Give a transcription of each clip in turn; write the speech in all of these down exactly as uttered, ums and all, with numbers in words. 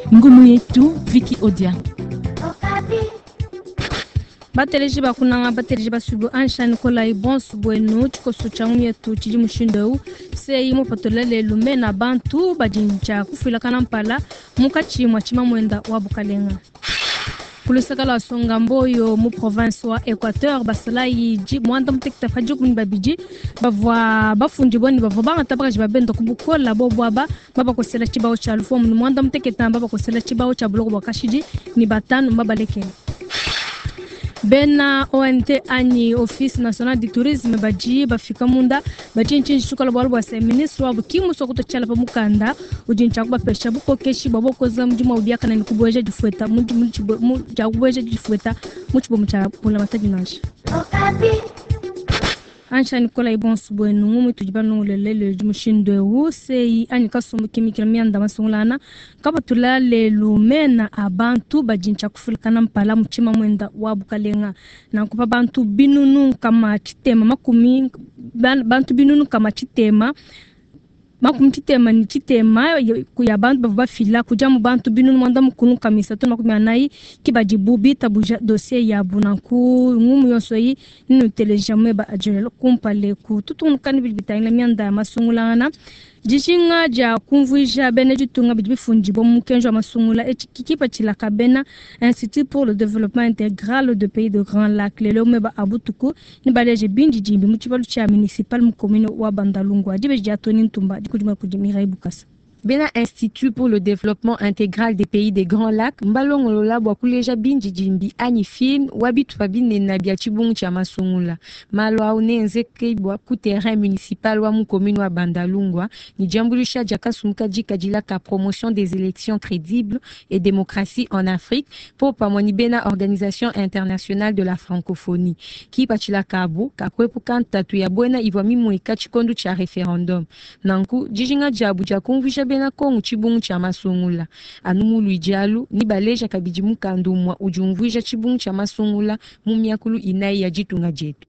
Ngumu yetu Vicky Odia. Bateleji bakunanga bateleji basubu ansha Nicolas Ibon subwenu chiko suchangu yetu chiji mushindo sei mo patolele lume na bantu bajinja kufila kanampala mukachi mwachima mwenda wa Bukalenga. Kulusakala songa mboyo mu province wa Equateur basala yiji mwanda mutekta fajuku ni babiji bavwa bafundi boni bavwa banga tabakaji babendo kubukola bobwaba baba kosela chibao cha alfom ni mwanda muteketa baba kosela chibao cha bloko bakashiji ni batanu mbabalekele. Bena O N T ani Office National du Tourisme baji bafika munda baji nchinji chukala bwalu bwa se ministre wa bukimu sokuto chala pa mukanda ujincha kuba pesha buko keshi baboko za mjuma udiaka na nikubweje jifueta mji mji mji jifueta mchibo mcha pula mataji nashi Ansha Nicolas Ibon subwenu ngumu tujibanu lelele jumushindo wu sei ani kasumu kimikira mianda masungulana kaba tulale lumena abantu bajincha kufulikana mpala mchima mwenda wa Bukalenga na kupa bantu binunu kama chitema makumi bantu binunu kama chitema makumi chitema ni chitema kuya bantu bava fila kuja mu bantu binunu mwanda mukunu kamisa to makumi anayi kibajibubi tabuja dossier ya bunanku ngumu yosoi ninu telejamu ba ajelo kumpale ku tutun kanibili bitanga mianda masungulana jishinga ja kumvuja beneji tunga bifunji bo mukenjo masungula ekikipa chilaka bena Institut pour le développement intégral de pays de Grand Lac lelo meba abutuku ni baleje binji jimbi muchibalu cha municipal mu commune wa Bandalungwa dibe jatoni ntumba dikujuma kujimira ibukasa. Bena Institut pour le développement intégral des pays des Grands Lacs mbalongolola bwa kuleja binji jimbi ani film wabitu babine na bia chibungu cha masungula malo au nenze keibwa ku terrain municipal wa mu commune wa Bandalungwa ni jambulisha jakasumuka jikajila ka promotion des élections crédibles et démocratie en Afrique pour pamoni bena organisation internationale de la francophonie ki pachila kabo kakwepu kantatu ya bwena ivwa mimu ikachikondu cha référendum nanku jijinga jabu jakumvisha na kongu chibungu cha masungula anumulu ijalu ni baleja kabiji mukandumwa ujumvuja chibungu cha masungula mumiakulu inai ya jitunga jetu.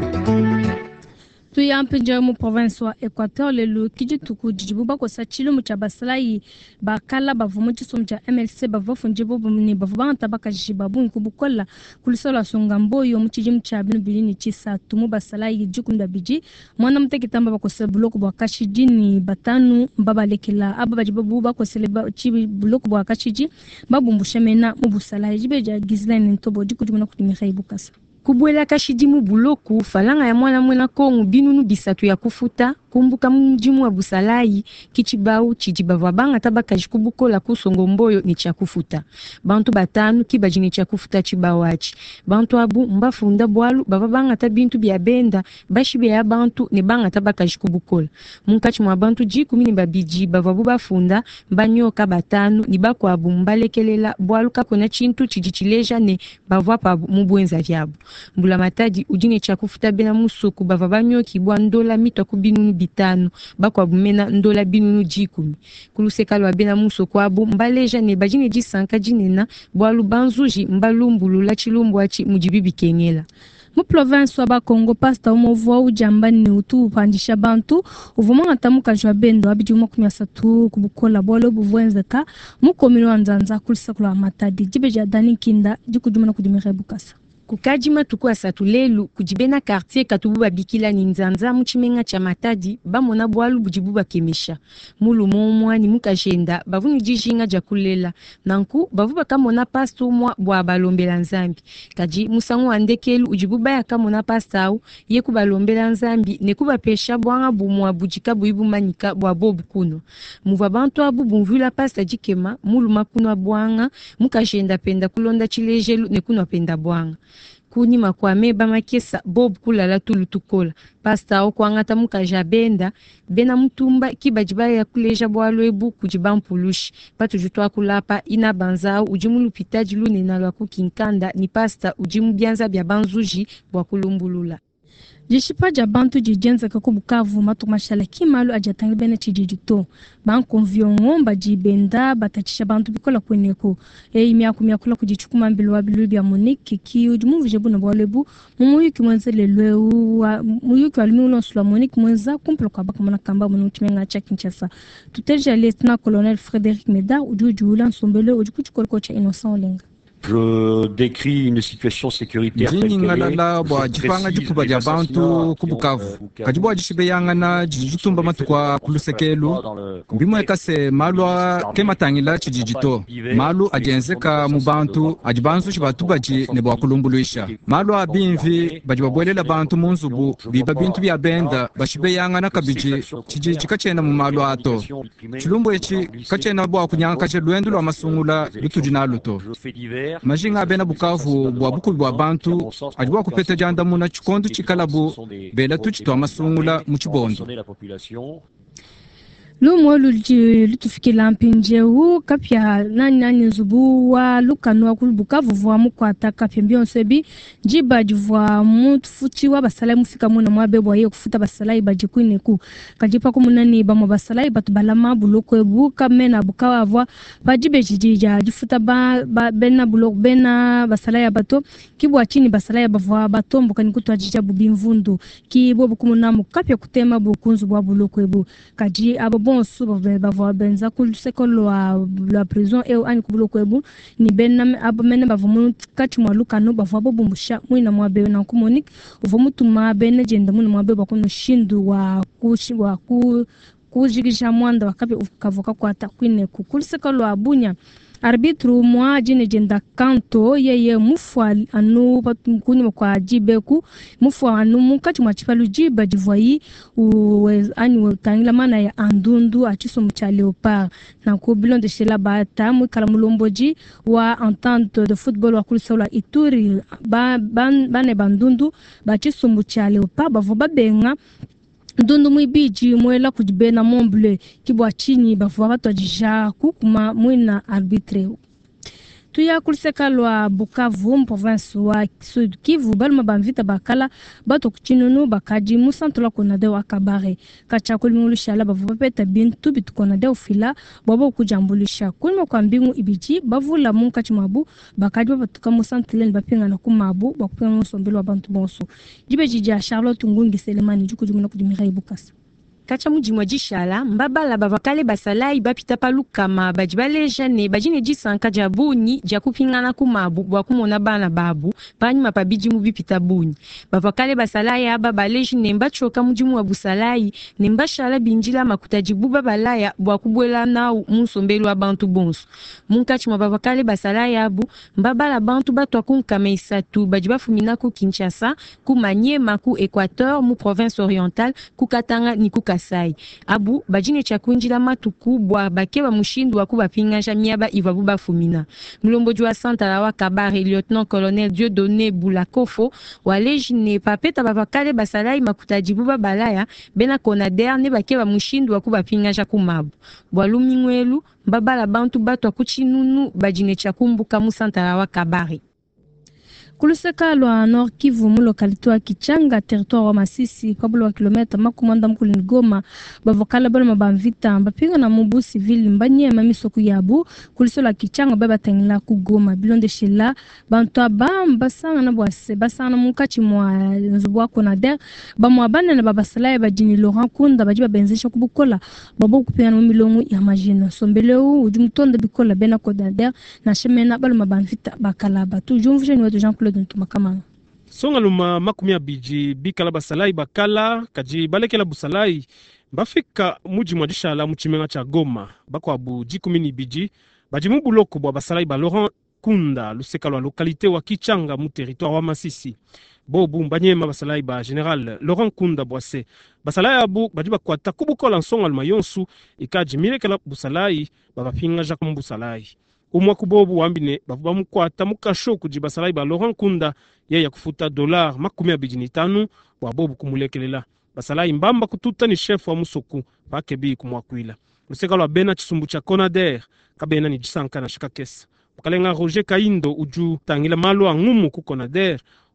Tuyampenja mu province wa Equateur lelo kijituku jibuba ko sachilo mu chabasalayi bakala bavumu chisomu cha M L C bavofunje bo ni bavubanga tabaka jibabu kubukola kulisola songa mboyo mu chijimu cha binu bilini chisa tumu basalayi jukunda biji mwana mtekitamba bako sebuloko bwa kashiji ni batanu mbaba lekela ababa jibabu bako seleba chibi buloko bwa kashiji babumbushemena mu busalayi jibeja gizline ntobo jikujumuna kutimira ibukasa kubwela kashidi mu buloku falanga ya mwana mwena kongu binunu bisatu ya kufuta kumbuka mjimu wa busalayi kichibau chijibavwa banga tabaka jikubukola kusongo mboyo ni cha kufuta bantu batanu kibajini cha kufuta chibawachi bantu abu mbafunda bwalu baba banga tabintu bya benda bashibe ya bantu ne banga tabaka jikubukola munkachi mwa bantu jiku mini babiji bavwa bafunda banyoka batanu ni bako abu mbalekelela bwalu kakona chintu chijichileja ne bavwa pa mubwenza vyabo mbula mataji ujine cha kufuta bena musuku bava banyoki bwa ndola mito kubinunu bitano bakwa bumena ndola binunu jikumi kulusekalo abena musuku abu mbaleja ne bajine jisanka jinena bwa lubanzuji mbalumbulu la chilumbu achi mujibibi kengela. Mu province wa Bakongo pasta umovwa ujambani utu upandisha bantu uvuma ngatamuka jwa bendo abiji umakumi asatu kubukola bolo buvwenzeka mu komino wanzanza kulisakula matadi jibeja dani kinda jikujumana kujimira bukasa. Kukajima tuku asatu lelu kujibena quartier katububa bikila ni nzanza muchimenga cha matadi bamona bwalu bujibuba kemesha mulu momwa ni mukajenda bavunu jijinga jakulela nanku bavuba kamona pasto mwa bwa balombela nzambi kaji musangu andekelu ujibuba ya kamona pastau ye kubalombela nzambi ne kuba pesha bwanga bumwa bujika buibu manika bwa bobu kuno muva bantu abu bumvula pasta jikema mulu makuno bwanga mukajenda penda kulonda chilejelu ne kuno penda bwanga kuni makwame bamakesa bob kulala tulutukola pasta okwangata mukaja benda bena mutumba kibajiba ya kuleja bwalo ebu kujibampulushi patu jutwa kulapa ina banzao ujimulu pitaji lune na lwaku kinkanda ni pasta ujimu bianza bya banzuji bwa kulumbulula. Jishipa ja bantu jijenza kako Bukavu matu mashala kimalu ajatangi bene chijijito. Banko mviongo jibenda batachisha bantu bikola kweneko. E imiaku miakula kujichukuma mbilu wabilu bia Monique ki ujumu vijebu na bwalebu. Mumuyuki mwenze lelwe uwa muyuki walimi ulonsula Monique mwenza kumpelo kwa baka mwana kamba mwenuchimenga cha Kinshasa. Tutelja lieutenant colonel Frédéric Médard ujuju ula nsombele ujukuchukolo kocha Innocent Olenga. Je décris une situation sécuritaire telle qu'elle est. Bwa jipanga jikuba ja bantu ku Bukavu kajibwa jishibe yangana jijitumba matukwa kulusekelu mbimo ekase malwa kematangila chijijito malu ajenzeka mu bantu ajibanzu shibatu baji ne bwa kulumbuluisha malu abimvi baji babwelela bantu munzubu biba bintu bya benda bashibe yangana kabiji chijiji kachena mu malu ato chilumbo echi kachena bwa kunyanga kache lwendo lwa masungula lutujina luto majinga bena Bukavu bwa buku bwa bantu ajibwa kupeta janda muna chikondo chikalabu bela tuchitwa masungula mu chibondo. Lumo lulji lutufikila mpinje u kapya nani nani nzubu wa lukanwa kulubukavu vwa mukwata kapya mbionsebi jiba jivwa mutufuchi wa basala mufika muna mwabebwa ye kufuta basala ibaji kuineku kajipa kumunani ba mabasala ibatu balama buloko ebu kamena bukawa vwa bajibe jijija jifuta ba, ba bena buloko bena basala ya bato kibwa chini basala ya bavwa batombo kanikutu ajija bubimvundu kibo bukumuna mukapya kutema bukunzu bwa buloko ebu kaji abo suba bava benza kulusekolo wa la prison e ani kubulo kwebu ni benna abamene bavumu kati mwaluka no bava bobumusha mwina mwabe na ku Monique uvomutu mabene jenda mwina mwabe bakono shindu wa kushi wa ku kujigisha mwanda wakabe ukavoka kwa takwine kulusekolo abunya arbitru mwa jine jenda kanto yeye mufwa anu batumkuni kwa jibeku mufwa anu mukati mwachipalu jiba jivwayi ani utangila mana ya andundu achiso mcha Leopard na kubilon de shela bata mwikala mulomboji wa entente de football wa kulisola Ituri ba ban bane bandundu bachiso mcha Leopard bavo babenga ndundu mwibiji mwela kujibena Montbleu kibwa chini bavo watu jija kukuma mwina arbitre. Tuya kulisekalwa Bukavu province wa Sud Kivu balma bamvita bakala bato kuchinunu bakaji musantola konade wa Kabare kacha kulimulushala bavopeta bintu bitukonade ufila babo kujambulisha kulimo kwa mbingu ibiji bavula munka chimabu bakaji batuka musantile bapinga na kumabu bakupinga musombelo wa bantu bonso jibe jija Charlotte Ngungi Selemani jukujumuna kudimira ibukasa kacha mujimwa jishala mbabala bavakale basalai bapita palukama bajibale jane bajine jisanka jabuni jakupingana kumabu bwa kumona bana babu panyuma pabiji mubipita buni bavakale basalai aba baleji nemba choka mujimu wa busalai nemba shala binjila makutajibuba balaya bwa kubwela na musombelu wa bantu bonso munkachi mwa bavakale basalai abu mbabala bantu batwa kunkame isatu bajibafumina ku Kinshasa ku Maniema ku Equateur mu province orientale ku Katanga ni ku Kasai abu bajine chakunjila matuku bwa bakeba mushindu wa kubapingasha miaba ivabu bafumina mulomboji wa Santa la wa Kabare lieutenant colonel Dieudonné Boulakofo walejine papeta bavakale basalai makutajibuba balaya bena konader ne bakeba mushindu wa kubapingasha kumabu bwalumi mwelu mbabala bantu batwa kuchinunu bajine chakumbuka mu Santa la wa Kabare. Kuluseka lwa Nord Kivu mu localité wa Kichanga territoire wa Masisi kabula wa kilometa makumanda mkulini Goma bavokala bala mabamvita mbapinga na mubu civil mbanye mamisoku yabu kulisola Kichanga baba tangila ku Goma bilonde shela bantu abamba sana na bwase basana mukachi mwa nzubwa konader bamwa bana na baba salaya bajini Laurent Kunda bajiba benzesha kubukola babo kupinga na milongo ya majina sombeleu ujumutonda bikola bena konader na shemena bala mabamvita bakala batu jumvuje ni wetu Jean Claude Ntumakamana. Songa luma makumi abiji bikala basalai bakala kaji balekela busalai bafika muji mwadishala muchimenga cha Goma bako abu jikumini biji bajimu buloko bwa basalai ba Laurent Kunda luseka lwa lokalite wa Kichanga mu territoire wa Masisi bobu mbanyema basalai ba General Laurent Kunda bwase basalai abu bajiba kwa takubukola nsonga luma yonsu ikaji milekela busalai babapinga jaku busalai umwa kubobu wambine bavuba mukwata mukasho kujiba salai ba Laurent Kunda yeye kufuta dolar makumi abiri n'itanu wa bobu kumulekelela basalai mbamba kututa ni chef wa musoku bakebi kumwakwila luseka lwa bena chisumbu cha Conader kabena ni jisanka na shika kesa mukalenga Roger Kaindo uju tangila malo angumu ku Conader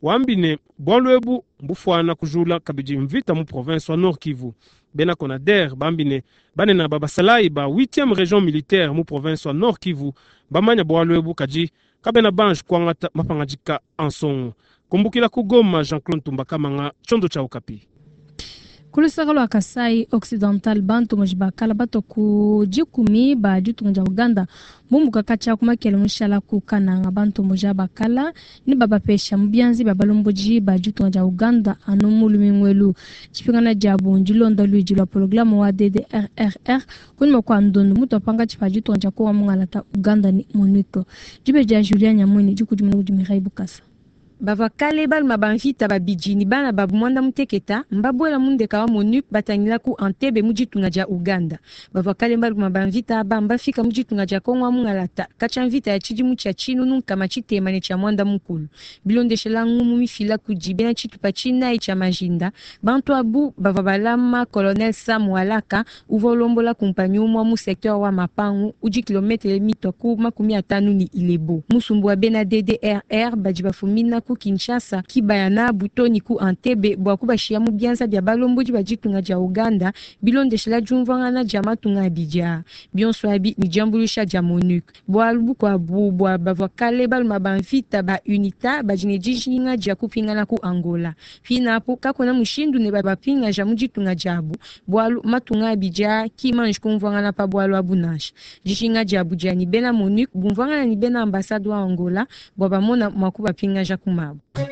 wambine bwanlwebu mbufwana kujula kabiji mvita mu province wa Nord Kivu. Bena Konader bambine banena babasalai ba huitième région militaire mu province wa Nord Kivu bamanya bwanlwebu kaji kabena banj kwangata mapangajika ansongo. Kumbukila kugoma Jean-Claude Tumbakamanga chondo cha Okapi. Kulusakalo wa Kasai Occidental bantu mojibakala bato ku jikumi ba jutunga Uganda mumbu kakacha kumakele mushala kukana bantu mojabakala ni baba pesha mbianzi babalomboji ba jutunga Uganda anomulu mingwelu chipingana jabu njilonda luiji la programu wa D D R R R kunimo kwa ndondo muto panga chipa jutunga kwa mungalata Uganda ni monito jibe ja Julia Nyamwini jukujumuna kujimirai Bukasa. Bavakale bal mabanvita babijini bana babu mwanda muteketa mbabwela mundeka wa MONUC batangila ku Entebbe mujitunga ja Uganda. Bavakale bal mabanvita bamba fika mujitunga ja Kongo mungalata kachanvita ya chiji mucha chinu nunka machitema ne cha mwanda mukulu. Bilonde shelangu mumifila kujibena chitupa china icha majinda. Bantu abu bavabalama Colonel Sam Walaka uvolombola kumpanyo mwa mu secteur wa Mapangu uji kilometre mitoku makumi atanu ni Ilebo. Musumbu wa bena D D R R bajibafumina ku Kinshasa kibayana butoni ku Entebbe bwa kubashia mu byanza bya balomboji bajitunga ja Uganda bilonde shela jumvangana jamatunga Abidja bionso abi ni jambulisha ja MONUC bwa lubu kwa bu bwa bavakale bal mabanvita ba unita bajinejishinga ja kupingana ku Angola fina po kakona mushindu ne babapinga ja mujitunga jabu bwa matunga Abidja kimanj kumvangana pa bwa abunash jishinga ja Abuja ni bena MONUC bumvangana ni bena ambassade wa Angola bwa bamona makuba pinga ja kumabu.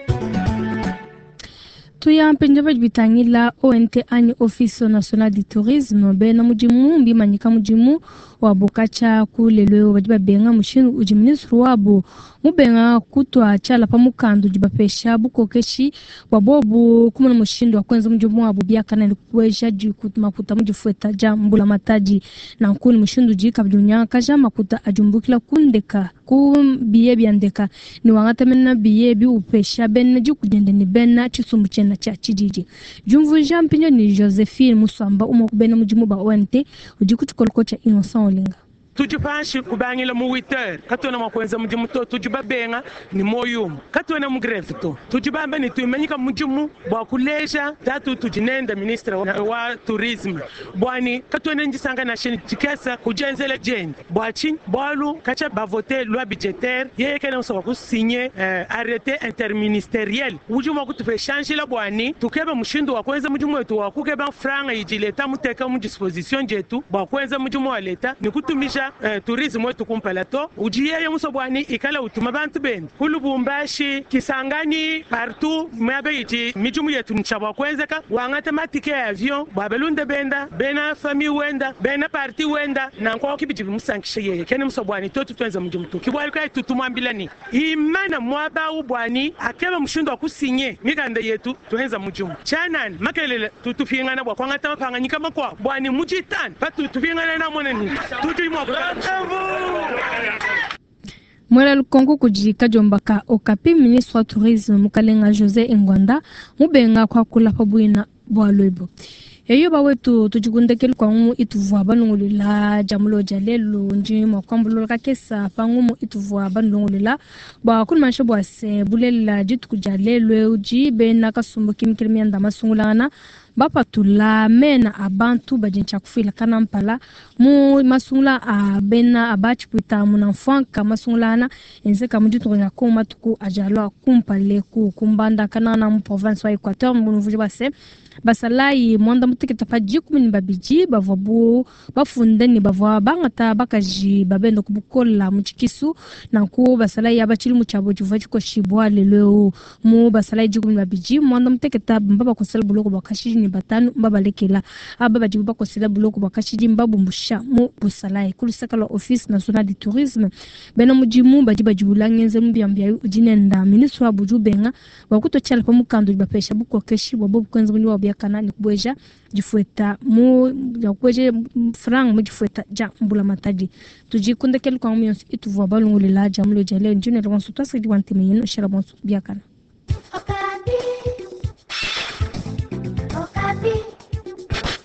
Tuya mpenjaba jibitangila O N T ani Office National du Tourisme bena mujimu mbi manyika mujimu wa bokacha kulelwe bajiba benga mushinu uji ministru wabo mubenga kutwa chala pamukando jibapesha bukokeshi wabobu kumuna mushindu wa kwenza mujimu wabo biakana likuweja jikutu makuta mujifueta jambula mataji na nkuni mushindu jika bidunya kaja makuta ajumbukila kundeka kumbiye biandeka ni wangata mena biye bi upesha bena jikujende ni bena chisumbu chena cha chijiji jumvu jampinyo ni Josephine Musamba umo kubena mujimu ba O N T ujikutu kolkocha Innocent Olinga. Tujipanshi kubangila mu huit heures katona makwenza mujimu to tujibabenga ni moyum katona mu greve to tujibamba ni tumenyika mujimu bwa kuleja tatu tujinenda ministra wa, wa tourisme bwani katona njisanga na sheni tikesa kujenzele jendi bwachi bwalu kacha bavoter loi budgétaire yeye kana so ku signer eh, arrêté interministériel ujuma kutufe changer la bwani tukeba mushindo wa kwenza mujimu wetu wa kukeba franga ijileta muteka mu disposition jetu bwa kwenza mujimu wa leta ni kutumisha Uh, tourisme wetu kumpalato ujiye musobwani ikala utuma bantu ben kulubumbashi Kisangani partout mwabe iti mijumu yetu nchaba kwenzeka wangata matike ya avion babelunde benda bena fami wenda bena parti wenda na kwa kibijibi musankishe yeye kene musobwani totu twenza mujumu tu kibwali kwa tutumambilani imana mwaba ubwani akeba mushindo akusinye mikanda yetu twenza mujumu chanan makelele tutufingana bwa kwangata mapanganyika makwa bwani mujitan patu tufingana na moneni tutimo Mwela lukongo kujika jombaka Okapi ministre wa tourisme mukalenga Jose Ingwanda mubenga kwa kula pabuina bwalwebo. Eyo bawetu tujikundekeli kwa ngumu ituvua banungulila jamulo jalelo njima kwa mbulula kakesa pa ngumu ituvua banungulila ba kuni manisho bwase bulela jitu kujalelwe ujibe na kasumbu kimikili mianda masungulana bapa tula mena abantu bajincha kufila kana mpala mu masungula abena abachi puita munamfanka masungulana enzeka mujitu kwa kuma tuku ajalo kumpale ku kumbanda kana na mu province wa Equateur mbunuvuji base basalai mwanda muteketa pa jikumi ni babiji bavabu bafunde ni bava bangata bakaji babendo kubukola muchikisu na ku basalai abachili muchabo juvaji ko shibwa lelo mu basalai jikumi ni babiji mwanda muteketa mbaba kosela buloko bakashi ni batanu mbaba lekela ababa jibu kosela buloko bakashi mbabu musha mu busalai kulusakala Office National du Tourisme bena mujimu bajiba jubulangenze mbyambya ujinenda ministre wa bujubenga wakuto chala pa mukando bapesha buko keshi bobo kwenza mni biakana ni kubweja jifueta mu ya kubweje frang mu jifueta ja mbula mataji tujikunde kel kwa muyonsi ituvwa balungulila jamlo jale njune rwansu twasidi wanti meyino shara bonsu biakana